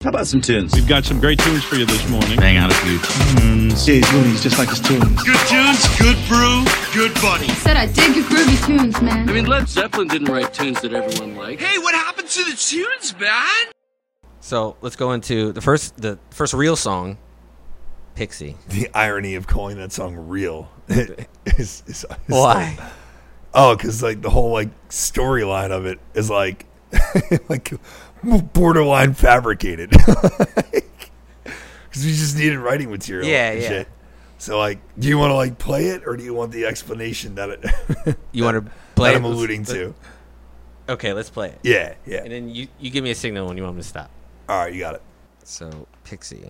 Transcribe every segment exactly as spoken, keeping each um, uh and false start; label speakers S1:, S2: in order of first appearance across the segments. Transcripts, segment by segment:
S1: How about some tunes?
S2: We've got some great tunes for you this morning.
S1: Bang out a few tunes.
S3: Yeah, he's Looney's just like his tunes.
S4: Good tunes, good brew, good buddy.
S5: Said I dig your groovy tunes, man.
S6: I mean, Led Zeppelin didn't write tunes that everyone liked.
S4: Hey, what happened to the tunes, man?
S7: So let's go into the first, the first real song, Pixie.
S8: The irony of calling that song real is, is, is
S7: Why?
S8: Like, oh, because like the whole like storyline of it is like like borderline fabricated. Because we just needed writing material.
S7: Yeah,
S8: and
S7: yeah.
S8: Shit. So like, do you want to like play it, or do you want the explanation that it?
S7: You want to play
S8: that
S7: it?
S8: I'm alluding to.
S7: Okay, let's play it.
S8: Yeah, yeah.
S7: And then you, you give me a signal when you want me to stop.
S8: All right, you got it.
S7: So, Pixie.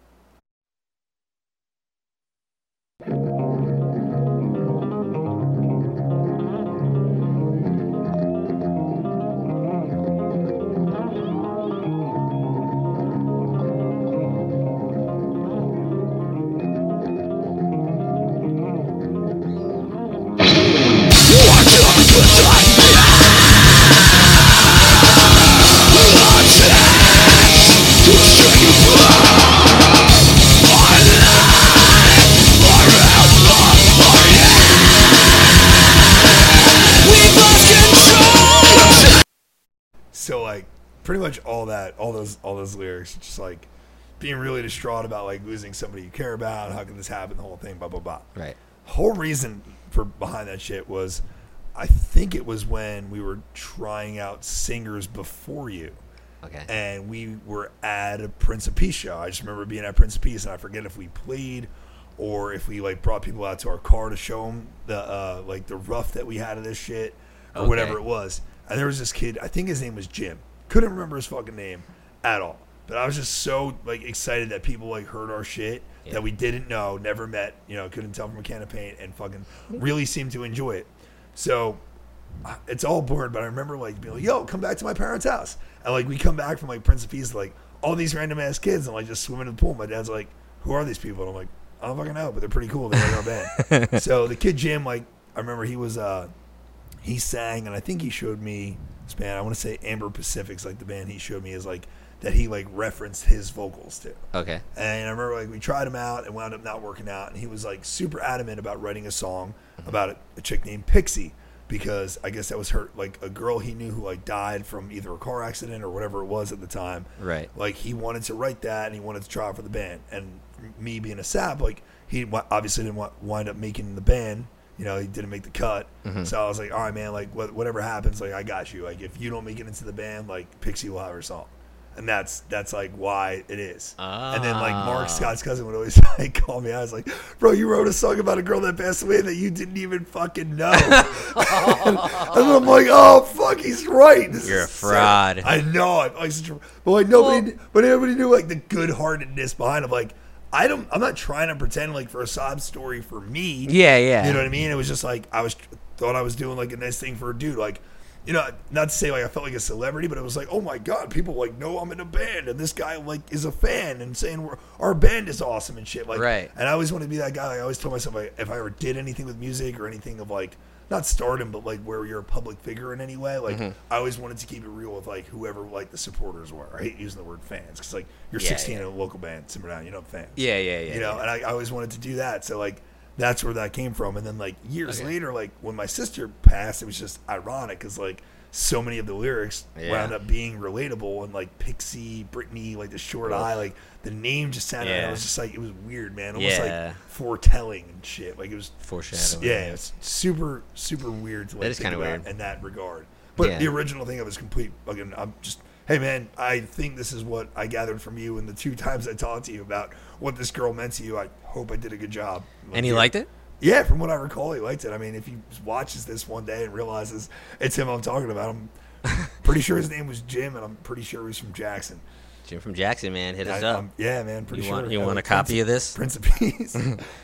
S8: So like pretty much all that, all those, all those lyrics, just like being really distraught about like losing somebody you care about. How can this happen? The whole thing, blah blah blah.
S7: Right.
S8: Whole reason for behind that shit was, I think it was when we were trying out Singers Before You.
S7: Okay.
S8: And we were at a Prince of Peace show. I just remember being at Prince of Peace, and I forget if we played or if we like brought people out to our car to show them the uh, like the rough that we had of this shit or
S7: Okay.
S8: whatever it was. And there was this kid, I think his name was Jim. Couldn't remember his fucking name at all. But I was just so like excited that people like heard our shit
S7: Yeah.
S8: that we didn't know, never met, you know, couldn't tell from a can of paint, and fucking really seemed to enjoy it. So it's all blurred, but I remember like being like, yo, come back to my parents' house. And like we come back from like Prince of Peace, like all these random ass kids, and like just swimming in the pool. My dad's like, who are these people? And I'm like, I don't fucking know, but they're pretty cool. They like our band. So the kid Jim, like I remember he was uh he sang, and I think he showed me this band. I want to say Amber Pacific's like the band he showed me is like that he like referenced his vocals to.
S7: Okay.
S8: And I remember like we tried him out and wound up not working out, and he was like super adamant about writing a song about a, a chick named Pixie, because I guess that was her, like a girl he knew who like died from either a car accident or whatever it was at the time.
S7: Right.
S8: Like he wanted to write that, and he wanted to try it for the band. And me being a sap, like he obviously didn't want, wind up making the band. You know, he didn't make the cut. Mm-hmm. So I was like, all right, man, like wh- whatever happens, like I got you. Like if you don't make it into the band, like Pixie will have her song. And that's that's like why it is.
S7: Ah.
S8: And then like Mark, Scott's cousin, would always like call me. I was like, bro, you wrote a song about a girl that passed away that you didn't even fucking know. and, and I'm like, oh fuck, he's right. This
S7: You're a
S8: is
S7: fraud.
S8: sad. I know. I like such a, but like nobody, well, but everybody knew like the good heartedness behind it. Like I don't, I'm not trying to pretend like for a sob story for me.
S7: Yeah, yeah.
S8: You know what I mean? It was just like I was thought I was doing like a nice thing for a dude, like. You know, not to say like I felt like a celebrity, but it was like, oh my god, people like know I'm in a band, and this guy like is a fan and saying we're, our band is awesome and shit. Like,
S7: right.
S8: And I always wanted to be that guy. Like, I always told myself, like, if I ever did anything with music or anything of like not stardom, but like where you're a public figure in any way, like mm-hmm. I always wanted to keep it real with like whoever like the supporters were. I hate using the word fans because like you're
S7: yeah,
S8: sixteen
S7: yeah.
S8: in a local band, simmer down, you know, fans.
S7: Yeah, yeah, yeah.
S8: You know,
S7: yeah.
S8: and I, I always wanted to do that. So like. That's where that came from. And then like years
S7: okay.
S8: later, like when my sister passed, it was just ironic because like so many of the lyrics
S7: yeah.
S8: wound up being relatable, and like Pixie, Britney, like the short oh. eye, like the name just sounded. Yeah. It was just like it was weird, man. Almost
S7: yeah.
S8: like foretelling and shit. Like it was
S7: foreshadowing.
S8: Yeah, it's super super weird to like
S7: that is
S8: think
S7: kind of
S8: about
S7: weird
S8: in that regard. But
S7: yeah.
S8: the original thing of it is complete. Again, I'm just. Hey man, I think this is what I gathered from you, and the two times I talked to you about what this girl meant to you. I hope I did a good job. Like,
S7: and he
S8: yeah.
S7: liked it.
S8: Yeah, from what I recall, he liked it. I mean, if he watches this one day and realizes it's him I'm talking about, I'm pretty sure his name was Jim, and I'm pretty sure he was from Jackson.
S7: Jim from Jackson, man, hit
S8: yeah,
S7: us
S8: I,
S7: up.
S8: I'm, yeah, man, pretty
S7: you
S8: sure.
S7: Want, you
S8: uh,
S7: want a
S8: Prince
S7: copy of this?
S8: Prince of Peace.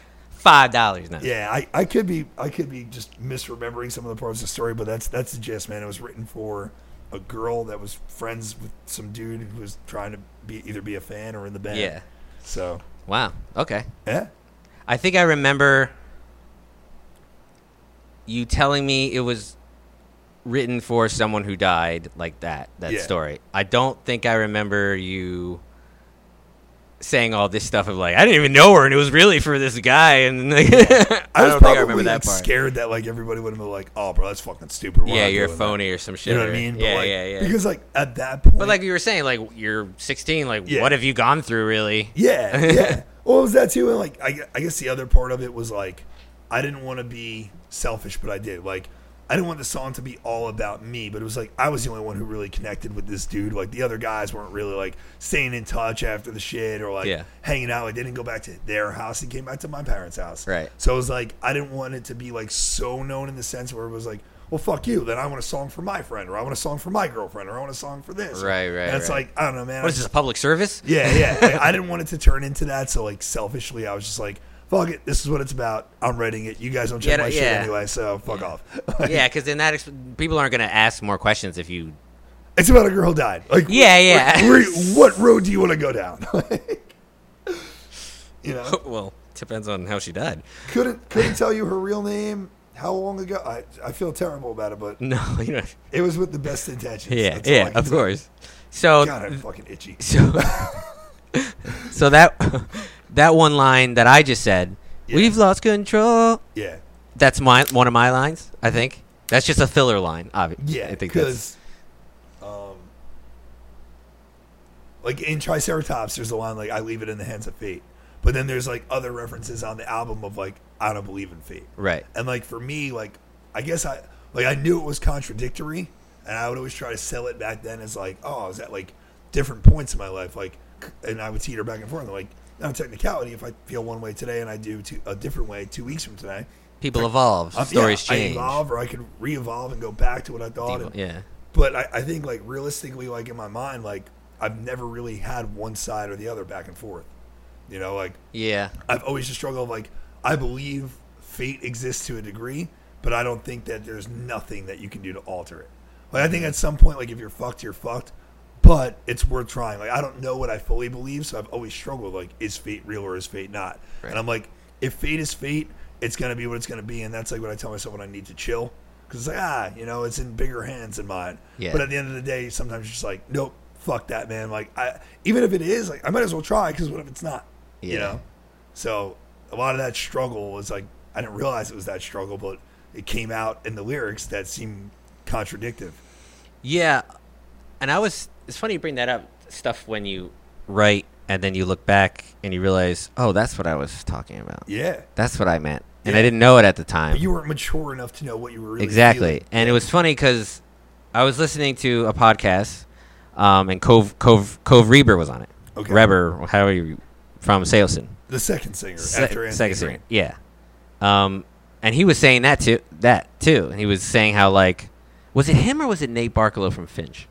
S7: Five dollars now.
S8: Yeah, I, I could be I could be just misremembering some of the parts of the story, but that's that's the gist, man. It was written for a girl that was friends with some dude who was trying to be either be a fan or in the band.
S7: Yeah.
S8: So.
S7: Wow. Okay.
S8: Yeah.
S7: I think I remember you telling me it was written for someone who died, like that, that
S8: yeah.
S7: story. I don't think I remember you saying all this stuff of like, I didn't even know her, and it was really for this guy. And like,
S8: I,
S7: I
S8: was
S7: don't
S8: probably,
S7: think I remember that
S8: like,
S7: part.
S8: scared that like everybody would have been like, "Oh, bro, that's fucking stupid." We're
S7: Yeah,
S8: not
S7: you're a
S8: doing
S7: phony
S8: that.
S7: or some shit.
S8: You know what
S7: or-
S8: I mean? But,
S7: Yeah,
S8: like,
S7: yeah, yeah.
S8: Because like at that point,
S7: But like you were saying, like you're sixteen. Like,
S8: Yeah.
S7: what have you gone through, really?
S8: yeah, yeah. Well, it was that too, and like I, I guess the other part of it was like I didn't want to be selfish, but I did. Like I didn't want the song to be all about me, but it was like I was the only one who really connected with this dude. Like the other guys weren't really like staying in touch after the shit or like
S7: Yeah.
S8: hanging out. Like they didn't go back to their house; they came back to my parents' house.
S7: Right.
S8: So it was like I didn't want it to be like so known in the sense where it was like, well, fuck you. Then I want a song for my friend, or I want a song for my girlfriend, or I want a song for this.
S7: Right, right,
S8: And it's
S7: right.
S8: like I don't know, man.
S7: What
S8: I
S7: is this,
S8: just-
S7: a public service?
S8: yeah, yeah. Like, I didn't want it to turn into that. So like selfishly, I was just like, fuck it. This is what it's about. I'm writing it. You guys don't check
S7: Yeah,
S8: my shit
S7: yeah.
S8: anyway, so fuck off.
S7: Yeah, because then that ex- people aren't going to ask more questions if you.
S8: It's about a girl who died. Like,
S7: Yeah, yeah.
S8: where- where- what road do you want to go down? you know,
S7: Well, depends on how she died.
S8: couldn't couldn't tell you her real name. How long ago? I I feel terrible about it, but
S7: No, you know.
S8: it was with the best intentions.
S7: Yeah,
S8: That's all I
S7: yeah,
S8: can
S7: of
S8: say.
S7: course. So,
S8: God, I'm fucking itchy.
S7: so, so that that one line that I just said,
S8: Yeah.
S7: "We've lost control."
S8: Yeah,
S7: That's my one of my lines. I think that's just a filler line. Obviously,
S8: yeah.
S7: I think that's
S8: Because, um, like in Triceratops, there's a line like "I leave it in the hands of fate," but then there's like other references on the album of like "I don't believe in fate."
S7: right.
S8: And like for me, like I guess I like I knew it was contradictory, and I would always try to sell it back then as like, oh, I was at like different points in my life, like, and I would teeter back and forth. And like, now technicality, if I feel one way today and I do two, a different way two weeks from today,
S7: People evolve.
S8: um,
S7: Stories
S8: yeah,
S7: change.
S8: I evolve, or I could re-evolve and go back to what I thought.
S7: Devo-
S8: and-
S7: yeah.
S8: But I, I think like realistically, like in my mind, like I've never really had one side or the other back and forth. You know, like
S7: Yeah.
S8: I've always just struggled. Like I believe fate exists to a degree, but I don't think that there's nothing that you can do to alter it. Like I think at some point, like if you're fucked, you're fucked. But it's worth trying. Like I don't know what I fully believe, so I've always struggled. Like, is fate real or is fate not?
S7: Right.
S8: And I'm like, if fate is fate, it's gonna be what it's gonna be, and that's like what I tell myself when I need to chill, because it's like ah, you know, it's in bigger hands than mine.
S7: Yeah.
S8: But at the end of the day, sometimes you're just like, nope, fuck that, man. Like I, even if it is, like I might as well try, because what if it's not?
S7: Yeah.
S8: You know. So a lot of that struggle was like I didn't realize it was that struggle, but it came out in the lyrics that seemed contradictive.
S7: Yeah, and I was. It's funny you bring that up. Stuff when you write and then you look back and you realize, oh, that's what I was talking about.
S8: Yeah.
S7: That's what I meant, and
S8: Yeah.
S7: I didn't know it at the time.
S8: But you weren't mature enough to know what you were really
S7: Exactly,
S8: feeling.
S7: and it was funny because I was listening to a podcast, um, and Cove Cove Cove Reber was on it.
S8: Okay.
S7: Reber, how are you from Saleston?
S8: The second singer
S7: Se-
S8: after Anthony
S7: second
S8: Green.
S7: singer, yeah. Um, and he was saying that too. That too, and he was saying how like, was it him or was it Nate Barkalow from Finch?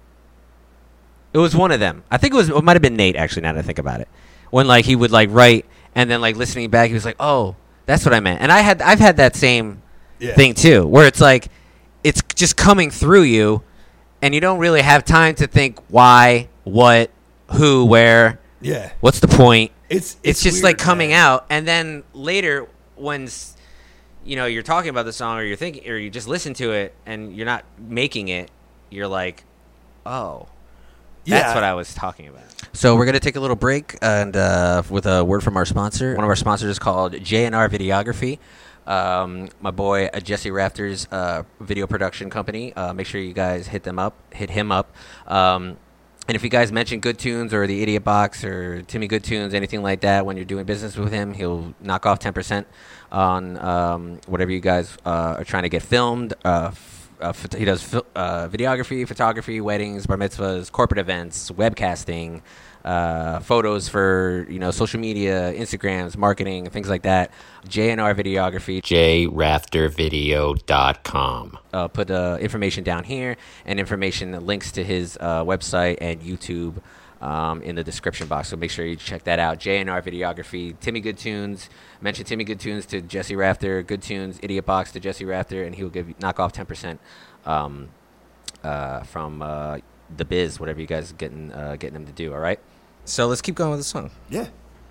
S7: It was one of them. I think it was. It might have been Nate. Actually, now that I think about it, when like he would like write and then like listening back, he was like, "Oh, that's what I meant." And I had I've had that same
S8: Yeah.
S7: thing too, where it's like it's just coming through you, and you don't really have time to think why, what, who, where,
S8: Yeah.
S7: what's the point.
S8: It's
S7: It's,
S8: it's
S7: just
S8: weird,
S7: like coming
S8: man.
S7: out, and then later when s- you know you're talking about the song, or you're thinking, or you just listen to it, and you're not making it, you're like, oh. That's
S8: Yeah.
S7: what I was talking about. So we're gonna take a little break, and uh, with a word from our sponsor. One of our sponsors is called J and R Videography. Um, my boy uh, Jesse Rafter's uh, video production company. Uh, make sure you guys hit them up, hit him up. Um, and if you guys mention Good Tunes or the Idiot Box or Timmy Good Tunes, anything like that, when you're doing business with him, he'll knock off ten percent on um, whatever you guys uh, are trying to get filmed. Uh, Uh, phot- he does fil- uh, videography, photography, weddings, bar mitzvahs, corporate events, webcasting, uh, photos for you know social media, Instagrams, marketing, things like that. J and R Videography, j rafter video dot com. Uh, put uh, information down here and information that links to his uh, website and YouTube um, in the description box. So make sure you check that out. J and R Videography, Timmy Good Tunes. Mention Timmy Good Tunes to Jesse Rafter, Good Tunes, Idiot Box to Jesse Rafter, and he'll give you, knock off ten percent um, uh, from uh, the biz, whatever you guys are getting, uh, getting them to do, all right? So let's keep going with the song.
S8: Yeah.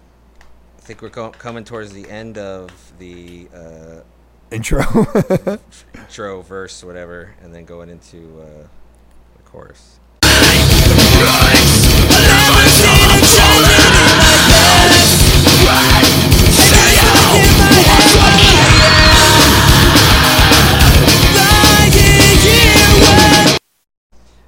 S7: I think we're co- coming towards the end of the uh,
S8: Intro.
S7: intro, verse, whatever, and then going into uh, the chorus.
S1: Never seen a child in my bed.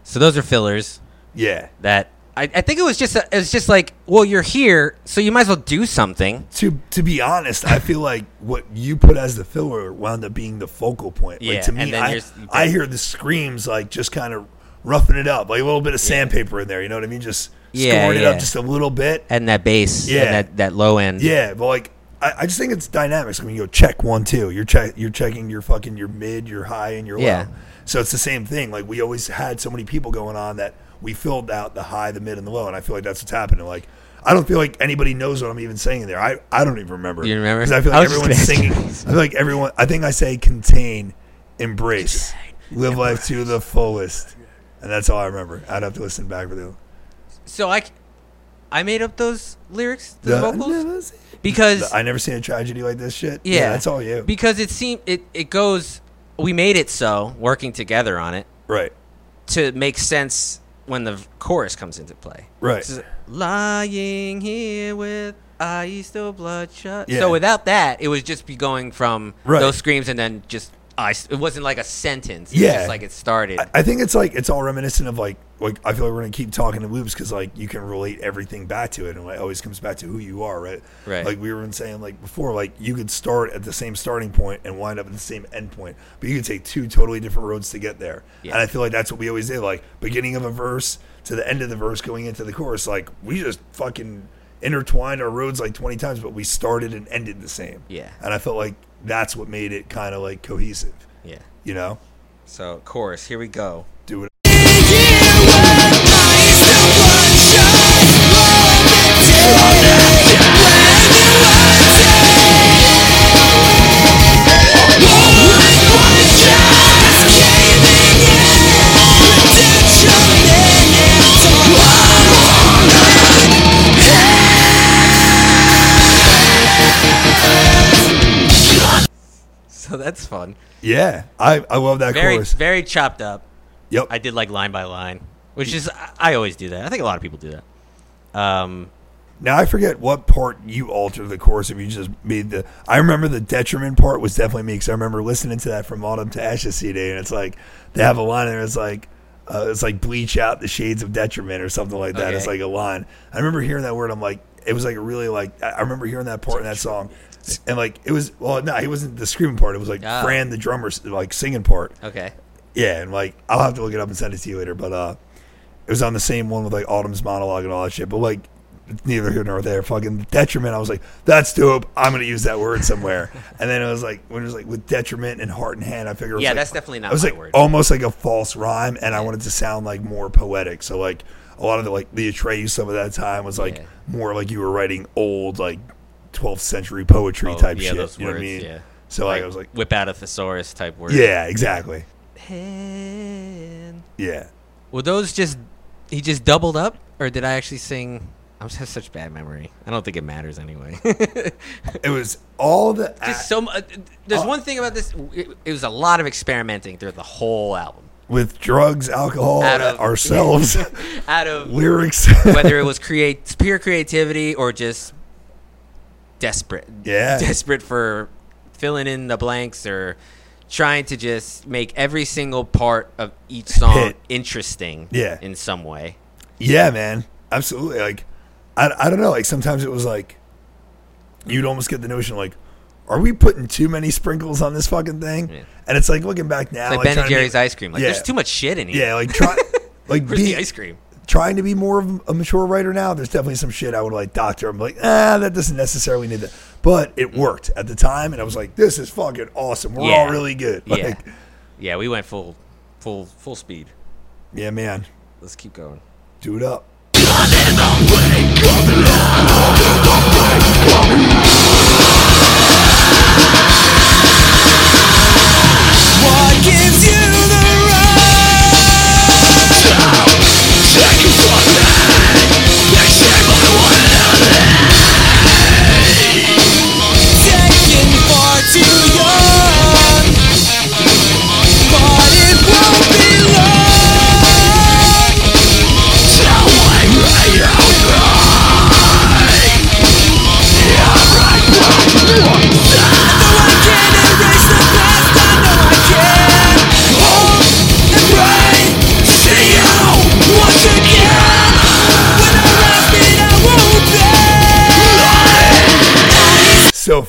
S7: So those are fillers.
S8: Yeah.
S7: That I, I think it was just a, it was just like, well, you're here, so you might as well do something.
S8: To to be honest, I feel like what you put as the filler wound up being the focal point. Like,
S7: Yeah,
S8: to me,
S7: and then
S8: I,
S7: you're-
S8: I hear the screams like just kind of roughing it up, like a little bit of sandpaper in there. You know what I mean? Just
S7: Yeah,
S8: scoring it
S7: yeah.
S8: up just a little bit.
S7: And that bass,
S8: Yeah.
S7: and that, that low end.
S8: Yeah, but like I, I just think it's dynamics. When you go check one, two, you're check you're checking your fucking your mid, your high, and your
S7: Yeah.
S8: low. So it's the same thing. Like we always had so many people going on that we filled out the high, the mid, and the low, and I feel like that's what's happening. Like I don't feel like anybody knows what I'm even saying there. I, I don't even remember.
S7: You remember?
S8: Because I feel
S7: I
S8: like
S7: was just
S8: everyone's
S7: gonna
S8: singing.
S7: ask
S8: I feel like everyone. I think I say contain, embrace, live life to the fullest, and that's all I remember. I'd have to listen back for the.
S7: So I, I made up those lyrics, the,
S8: The-
S7: vocals, because
S8: I never seen a tragedy like this shit.
S7: yeah,
S8: that's all you.
S7: Because it seemed it it goes. We made it so working together on it
S8: Right.
S7: to make sense when the chorus comes into play.
S8: Right.
S7: It's just, lying here with eyes still bloodshot.
S8: Yeah.
S7: So without that, it would just be going from
S8: Right.
S7: those screams and then just eyes. It wasn't like a sentence. It was
S8: Yeah.
S7: just like it started.
S8: I, I think it's like it's all reminiscent of like like I feel like we're gonna keep talking in loops because like you can relate everything back to it, and it always comes back to who you are, right?
S7: Right.
S8: Like we were saying like before, like you could start at the same starting point and wind up at the same end point, but you could take two totally different roads to get there.
S7: Yeah.
S8: And I feel like that's what we always did. Like beginning of a verse to the end of the verse, going into the chorus, like we just fucking intertwined our roads like twenty times, but we started and ended the same.
S7: Yeah.
S8: And I felt like that's what made it kind of like cohesive.
S7: yeah.
S8: You know,
S7: So chorus. Here we go.
S8: do it.
S7: So that's fun.
S8: Yeah, I I love that
S7: Very
S8: chorus.
S7: very chopped up.
S8: Yep.
S7: I did like line by line, which is I, I always do that. I think a lot of people do that. Um,
S8: Now I forget what part you altered the chorus. If you just made the, I remember the detriment part was definitely me because I remember listening to that from Autumn to Ashes C D, and it's like they have a line there. It's like uh, it's like bleach out the shades of detriment or something like that.
S7: Okay.
S8: It's like a line. I remember hearing that word. I'm like, it was like a really like I I remember hearing that part in that song, and like it was well, no, it wasn't the screaming part. It was like
S7: Oh.
S8: Fran the drummer like singing part.
S7: okay.
S8: Yeah, and like I'll have to look it up and send it to you later. But uh, it was on the same one with like Autumn's monologue and all that shit. But like neither here nor there. Fucking detriment. I was like, that's dope. I'm gonna use that word somewhere. And then it was like when it was like with detriment and heart and hand. I figured it was
S7: Yeah,
S8: like,
S7: that's definitely not
S8: it was
S7: my
S8: like
S7: word.
S8: almost like a false rhyme, and I wanted to sound like more poetic. So like a lot of the like the Atreyu some of that time was like
S7: Yeah.
S8: more like you were writing old like twelfth century poetry
S7: Oh,
S8: type
S7: yeah,
S8: shit.
S7: those
S8: you know what I
S7: words,
S8: mean?
S7: yeah.
S8: So like, I was like,
S7: whip out a thesaurus type word.
S8: yeah, exactly.
S7: Hand.
S8: Yeah.
S7: Were those just he just doubled up, or did I actually sing? I just have such bad memory. I don't think it matters anyway.
S8: It was all the
S7: Just so mu- uh, there's
S8: Uh,
S7: one thing about this. It, it was a lot of experimenting through the whole album.
S8: with drugs, alcohol,
S7: Out of-
S8: ourselves,
S7: Out of
S8: lyrics.
S7: whether it was create pure creativity or just desperate,
S8: Yeah.
S7: desperate for filling in the blanks or trying to just make every single part of each song
S8: Hit.
S7: interesting,
S8: Yeah.
S7: in some way.
S8: Yeah, man, absolutely. Like, I, I don't know. Like sometimes it was like you'd almost get the notion like, are we putting too many sprinkles on this fucking thing?
S7: Yeah.
S8: And it's like looking back now,
S7: It's like,
S8: like
S7: Ben
S8: trying
S7: and
S8: to
S7: Jerry's
S8: make-
S7: ice cream. Like
S8: yeah.
S7: there's too much shit in here.
S8: Yeah, like try, like
S7: Where's
S8: be,
S7: the ice cream?
S8: trying to be more of a mature writer now. There's definitely some shit I would like doctor. I'm like, ah, that doesn't necessarily need that, but it worked at the time, and I was like, this is fucking awesome. We're
S7: Yeah.
S8: all really good. Like,
S7: Yeah, yeah. We went full, full, full speed.
S8: yeah, man,
S7: Let's keep going.
S8: do it up.
S1: What gives you the right to take you from me? They say my one taken far too young, but it won't be long till I lay out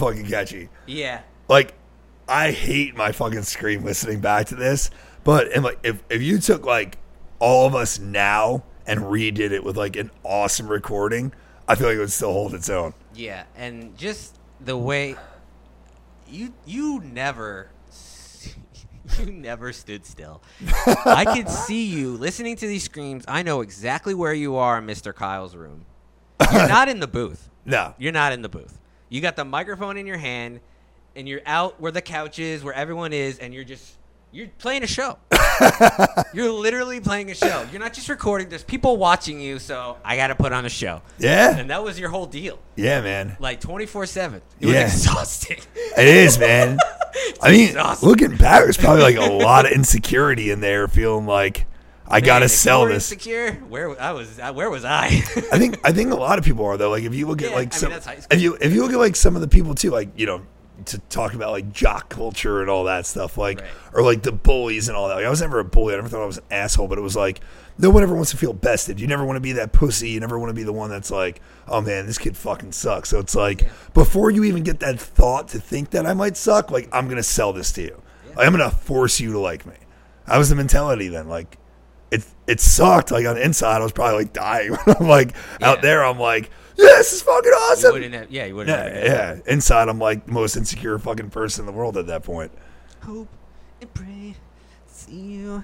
S8: fucking catchy.
S7: Yeah.
S8: Like, I hate my fucking scream listening back to this, but and like if if you took like all of us now and redid it with like an awesome recording, I feel like it would still hold its own.
S7: Yeah, and just the way you you never you never stood still. I could see you listening to these screams. I know exactly where you are in Mister Kyle's room. You're not in the booth.
S8: No.
S7: You're not in the booth. You got the microphone in your hand, and you're out where the couch is, where everyone is, and you're just you're playing a show. You're literally playing a show. You're not just recording. There's people watching you, so I got to put on a show.
S8: Yeah.
S7: And that was your whole deal.
S8: Yeah, man.
S7: Like twenty-four seven. It
S8: Yeah.
S7: was exhausting.
S8: It is, man. I mean,
S7: exhausting.
S8: looking back, there's probably like a lot of insecurity in there, feeling like I gotta
S7: Man, if
S8: sell
S7: you were
S8: this.
S7: Insecure? Where I was? I- Where was I?
S8: I think I think a lot of people are though. Like if you look at
S7: Yeah,
S8: like
S7: I mean,
S8: some,
S7: that's high school.
S8: if you if you look at like some of the people too, like you know, to talk about like jock culture and all that stuff, like
S7: Right.
S8: or like the bullies and all that. Like, I was never a bully. I never thought I was an asshole, but it was like no one ever wants to feel bested. You never want to be that pussy. You never want to be the one that's like, oh man, this kid fucking sucks. So it's like before you even get that thought to think that I might suck, like I'm gonna sell this to you. Like, I'm gonna force you to like me. That was the mentality then. Like it it sucked. Like on the inside, I was probably like dying. I'm like out
S7: Yeah.
S8: there, I'm like, yeah, this is fucking
S7: You
S8: awesome.
S7: wouldn't have, yeah, you wouldn't
S8: Yeah,
S7: have.
S8: yeah. Inside, I'm like the most insecure fucking person in the world at that point.
S7: Hope and pray, see you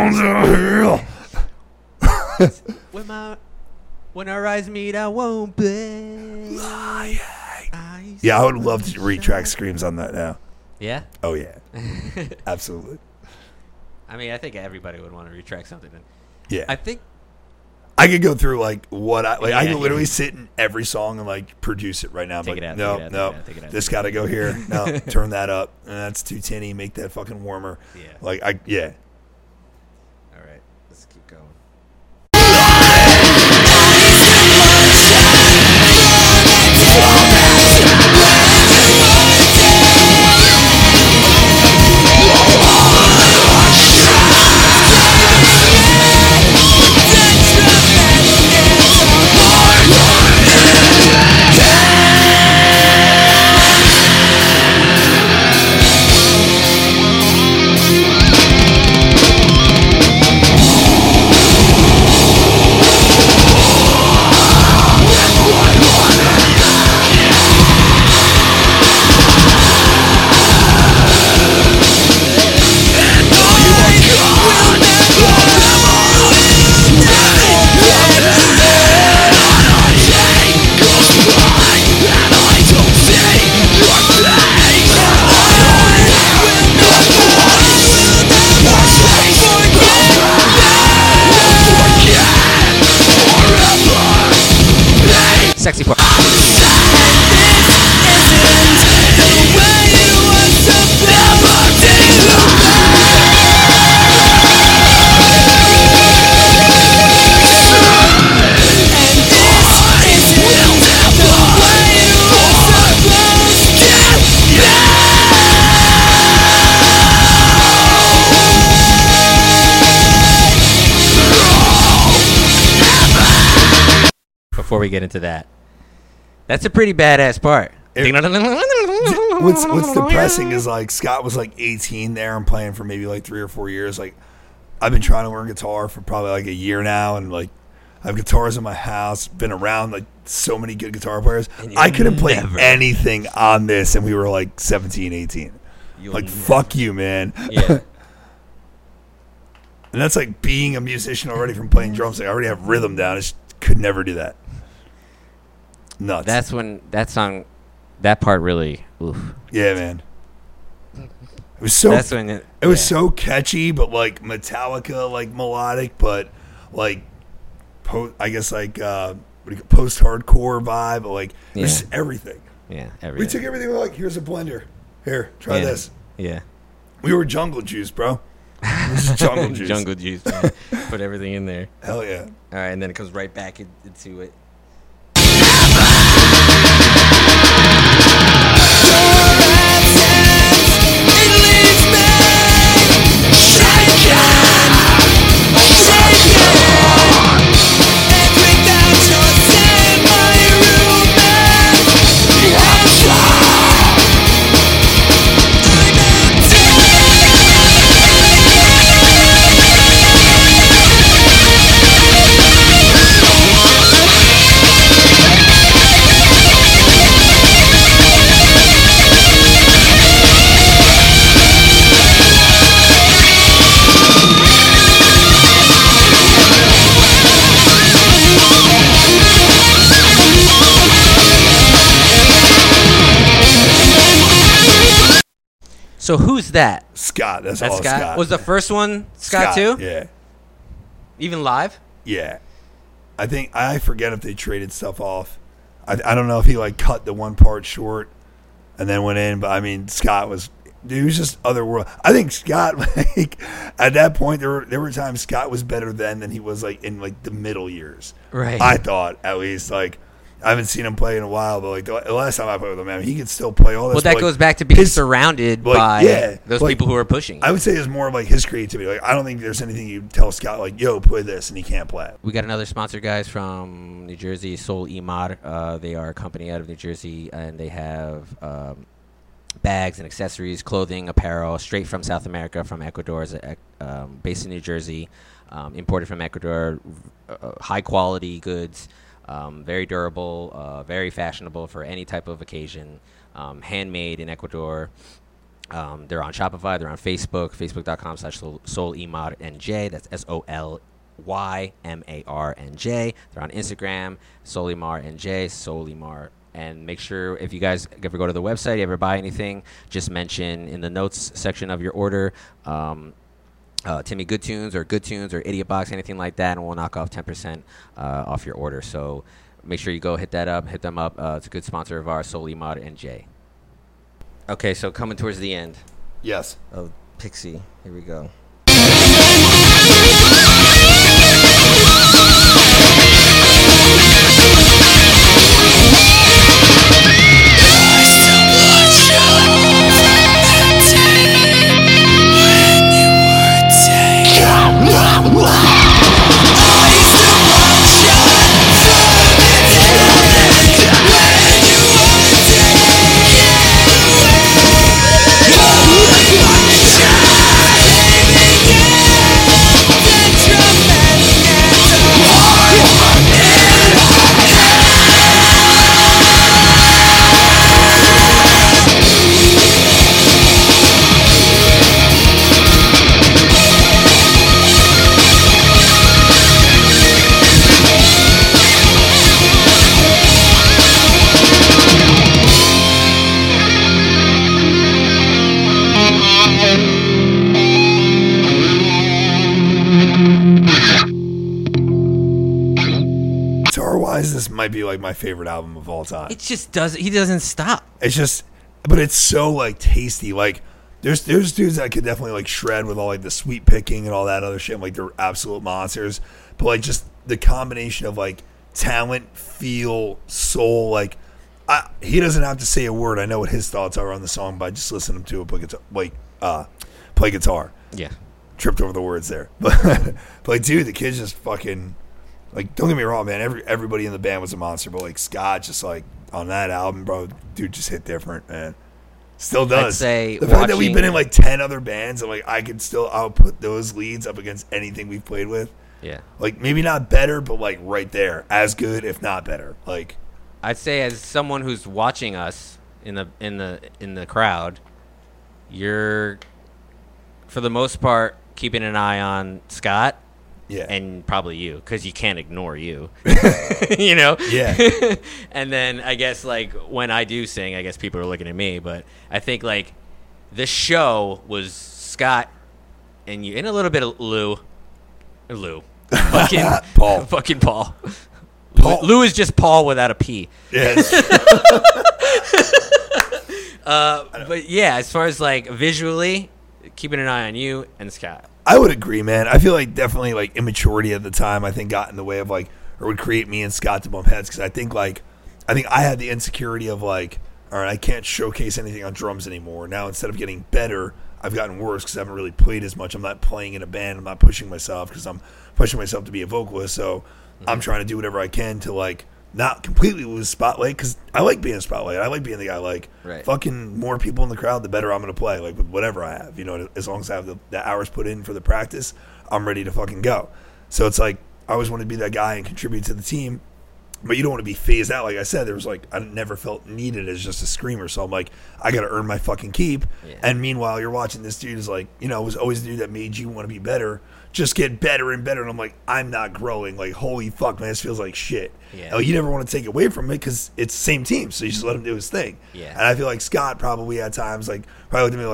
S7: when my when our eyes meet. I won't be.
S8: Yeah, I would love to retract screams on that now.
S7: Yeah.
S8: Oh yeah, absolutely.
S7: I mean, I think everybody would want to retract something. Then.
S8: Yeah,
S7: I think.
S8: I could go through like what I like. I
S7: Yeah,
S8: could literally
S7: yeah.
S8: sit in every song and like produce it right now.
S7: Take
S8: but
S7: it out,
S8: no,
S7: take it out,
S8: no,
S7: take it out, take it out,
S8: this
S7: take it
S8: got to go here. No, turn that up. And that's too tinny. Make that fucking warmer.
S7: Yeah.
S8: Like I, yeah.
S7: All right, let's keep going. Sexy part. Before we get into that, that's a pretty badass part.
S8: What's What's depressing is like Scott was like eighteen there and playing for maybe like three or four years. Like I've been trying to learn guitar for probably like a year now, and like I have guitars in my house. Been around like so many good guitar players.
S7: And you
S8: I couldn't play
S7: never-
S8: anything on this, and we were like seventeen, eighteen.
S7: You'll
S8: Like
S7: never-
S8: fuck you, man.
S7: Yeah.
S8: And that's like being a musician already from playing drums. Like, I already have rhythm down. I just could never do that. Nuts.
S7: That's when that song, that part really. Oof.
S8: yeah, man. It was so.
S7: That's when it,
S8: It was
S7: yeah.
S8: so catchy, but like Metallica, like melodic, but like, po- I guess like uh, what do you post hardcore vibe, but like it was
S7: Yeah.
S8: everything.
S7: Yeah.
S8: We
S7: Everything.
S8: took everything. We're like, here's a blender. Here, try
S7: yeah.
S8: this.
S7: Yeah.
S8: We were jungle juice, bro. This is jungle juice.
S7: Jungle juice. Man. Put everything in there.
S8: Hell yeah.
S7: All right, and then it comes right back in, into it.
S1: Yeah.
S7: So who's that?
S8: Scott. That's,
S7: That's
S8: all
S7: Scott?
S8: Scott.
S7: Was the first one Scott, too?
S8: Yeah.
S7: Even live?
S8: Yeah. I think, I forget if they traded stuff off. I, I don't know if he, like, cut the one part short and then went in, but, I mean, Scott was, dude, he was just otherworldly. I think Scott, like, at that point, there were there were times Scott was better then than he was, like, in, like, the middle years.
S7: Right.
S8: I thought, at least, like, I haven't seen him play in a while, but, like, the, the last time I played with him, man, he could still play all this.
S7: Well, that
S8: but,
S7: goes
S8: like,
S7: back to being
S8: his-
S7: surrounded
S8: like,
S7: by
S8: yeah,
S7: those
S8: like,
S7: people who are pushing.
S8: I would say it's more of, like, his creativity. Like, I don't think there's anything you tell Scott, like, yo, play this, and he can't play it.
S7: We got another sponsor, guys, from New Jersey, Soul E-Mod. Uh, they are a company out of New Jersey, and they have um, bags and accessories, clothing, apparel, straight from South America, from Ecuador, is a, um, based in New Jersey, um, imported from Ecuador, uh, high-quality goods, um, very durable, uh, very fashionable for any type of occasion, um, handmade in Ecuador. Um, they're on Shopify. They're on Facebook, facebook.com slash Soul Emar N J. That's S O L Y M A R N J. They're on Instagram, Soul Emar N J, Soul Emar. And make sure if you guys ever go to the website, you ever buy anything, just mention in the notes section of your order, um, uh, Timmy Good Tunes or Good Tunes or Idiot Box, anything like that, and we'll knock off ten percent uh, off your order. So make sure you go hit that up, hit them up. Uh, it's a good sponsor of ours, Soul Emar N J. Okay, so coming towards the end
S8: Yes.
S9: of Pixie. Here we go.
S8: Guitar-wise, this might be like my favorite album of all time.
S7: It just does. He doesn't stop.
S8: It's just, but it's so like tasty. Like there's there's dudes that could definitely like shred with all like the sweet picking and all that other shit. Like they're absolute monsters. But like just the combination of like talent, feel, soul. Like I, he doesn't have to say a word. I know what his thoughts are on the song by just listening to it play guitar. Like uh, play guitar.
S7: Yeah.
S8: Tripped over the words there, but, but like, dude, the kid's just fucking. Like, don't get me wrong, man. Every everybody in the band was a monster, but like Scott, just like on that album, bro, dude, just hit different, man. Still does.
S7: I'd say
S8: the fact that
S7: watching-
S8: we've been in like ten other bands, and like I could still output those leads up against anything we've played with.
S7: Yeah.
S8: Like maybe not better, but like right there, as good, if not better. Like
S7: I'd say as someone who's watching us in the in the in the crowd, you're for the most part keeping an eye on Scott.
S8: Yeah.
S7: And probably you, because you can't ignore you. You know?
S8: Yeah.
S7: And then I guess, like, when I do sing, I guess people are looking at me. But I think, like, the show was Scott and you, and a little bit of Lou. Lou. Fucking
S8: Paul.
S7: Fucking Paul.
S8: Paul.
S7: Lou, Lou is just Paul without a P.
S8: Yes.
S7: uh, but, yeah, as far as, like, visually, keeping an eye on you and Scott.
S8: I would agree, man. I feel like definitely like immaturity at the time, I think, got in the way of like, or would create me and Scott to bump heads because I think like, I think I had the insecurity of like, all right, I can't showcase anything on drums anymore. Now instead of getting better, I've gotten worse because I haven't really played as much. I'm not playing in a band. I'm not pushing myself because I'm pushing myself to be a vocalist. So mm-hmm. I'm trying to do whatever I can to like not completely lose spotlight because I like being a spotlight. I like being the guy. Like
S7: right.
S8: fucking more people in the crowd, the better I'm going to play. Like with whatever I have, you know. As long as I have the, the hours put in for the practice, I'm ready to fucking go. So it's like I always want to be that guy and contribute to the team. But you don't want to be phased out. Like I said, there was like, I never felt needed as just a screamer. So I'm like, I got to earn my fucking keep.
S7: Yeah.
S8: And meanwhile, you're watching this dude is like, you know, was always the dude that made you want to be better. Just get better and better. And I'm like, I'm not growing. Like, holy fuck, man, this feels like shit.
S7: Yeah.
S8: Like, you never want to take away from it because it's the same team. So you just let him do his thing.
S7: Yeah.
S8: And I feel like Scott probably at times, like, probably looked at me like,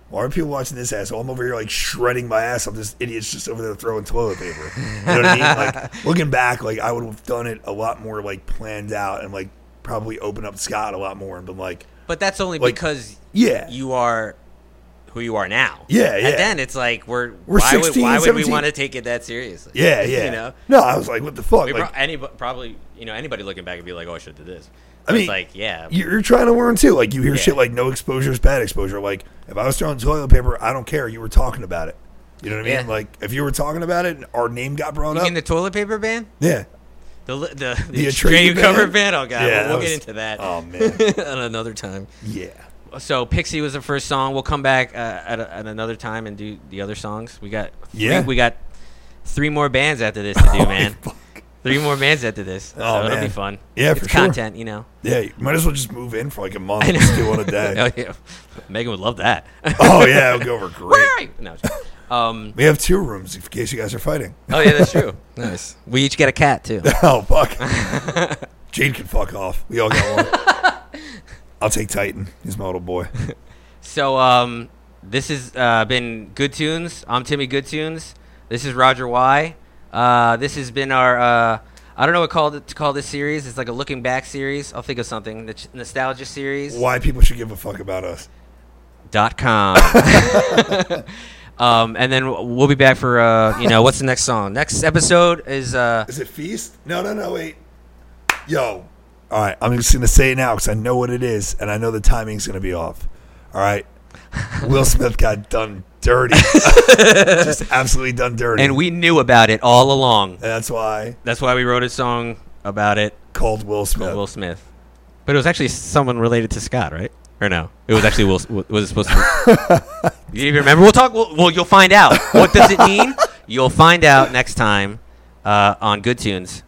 S8: Why are people watching this asshole? I'm over here like shredding my ass. I'm this idiot's just over there throwing toilet paper. You know what I mean? Like looking back, like I would have done it a lot more like planned out and like probably opened up Scott a lot more and been like.
S7: But that's only
S8: like,
S7: because
S8: yeah.
S7: you are who you are now.
S8: Yeah, yeah.
S7: And then it's like we're,
S8: we're
S7: why
S8: sixteen,
S7: would why would
S8: seventeen.
S7: we want to take it that seriously?
S8: Yeah, yeah.
S7: You know?
S8: No, I was like, what the fuck?
S7: We
S8: Like,
S7: pro- any, probably you know anybody looking back would be like, oh, I should have did this.
S8: I mean,
S7: it's like, yeah.
S8: You're trying to learn too. Like you hear
S7: Yeah.
S8: shit like no exposure is bad exposure. Like if I was throwing toilet paper, I don't care. You were talking about it. You know what I mean?
S7: Yeah.
S8: Like if you were talking about it and our name got brought
S7: You
S8: up.
S7: mean the toilet paper ban?
S8: Yeah.
S7: The the, the,
S8: The
S7: extreme
S8: Atreyu
S7: cover
S8: ban?
S7: ban? Oh, God.
S8: Yeah,
S7: we'll
S8: that
S7: we'll
S8: was-
S7: get into that
S8: Oh man.
S7: on another time.
S8: Yeah.
S7: So Pixie was the first song. We'll come back uh, at, a, at another time and do the other songs. We got three,
S8: Yeah.
S7: we got three more bands after this to do,
S8: Holy
S7: man.
S8: fuck.
S7: Three more bands after this.
S8: Oh,
S7: so it'll
S8: man.
S7: be fun.
S8: Yeah,
S7: it's
S8: for sure.
S7: content, you know.
S8: Yeah, you might as well just move in for like a month
S7: I
S8: and
S7: know.
S8: just do one a day.
S7: Oh, yeah. Megan would love that.
S8: Oh yeah, it'll go over great.
S7: Where are you? No. Um,
S8: We have two rooms in case you guys are fighting.
S7: oh yeah, that's true. Nice. We each get a cat too.
S8: Oh fuck. Jade can fuck off. We all got one. I'll take Titan. He's my little boy.
S7: So um, this has uh, been Good Tunes. I'm Timmy Good Tunes. This is Roger Y. Uh, this has been our. Uh, I don't know what called it, to call this series. It's like a looking back series. I'll think of something. The ch- nostalgia series.
S8: Why people should give a fuck about us.
S7: Dot com. um, and then we'll be back for uh, you know, what's the next song? Next episode is uh,
S8: Is it Feast? No, no, no, wait. Yo. All right, I'm just going to say it now because I know what it is, and I know the timing's going to be off. All right. Will Smith got done dirty. Just absolutely done dirty.
S7: and we knew about it all along.
S8: And that's why
S7: That's why we wrote a song about it.
S8: called Will Smith.
S7: Will Smith. But it was actually someone related to Scott, right? Or no? It was actually Will. Was it supposed to be? You even remember? We'll talk. Well, well, you'll find out. What does it mean? You'll find out next time uh, on Good Tunes.